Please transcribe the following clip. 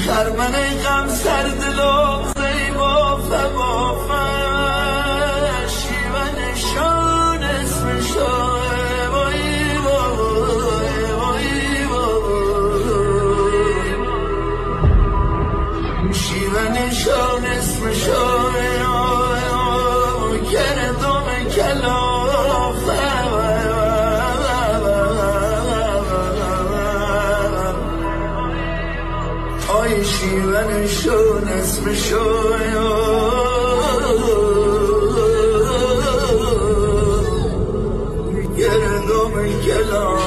خرمن غم سر دل و زیبافه بافه شیوه نشان اسم شاه وای وای وای وای شیوه نشان اسم شاه گردم کلافه آی شیوه نشان اسم شاه گردم کلافه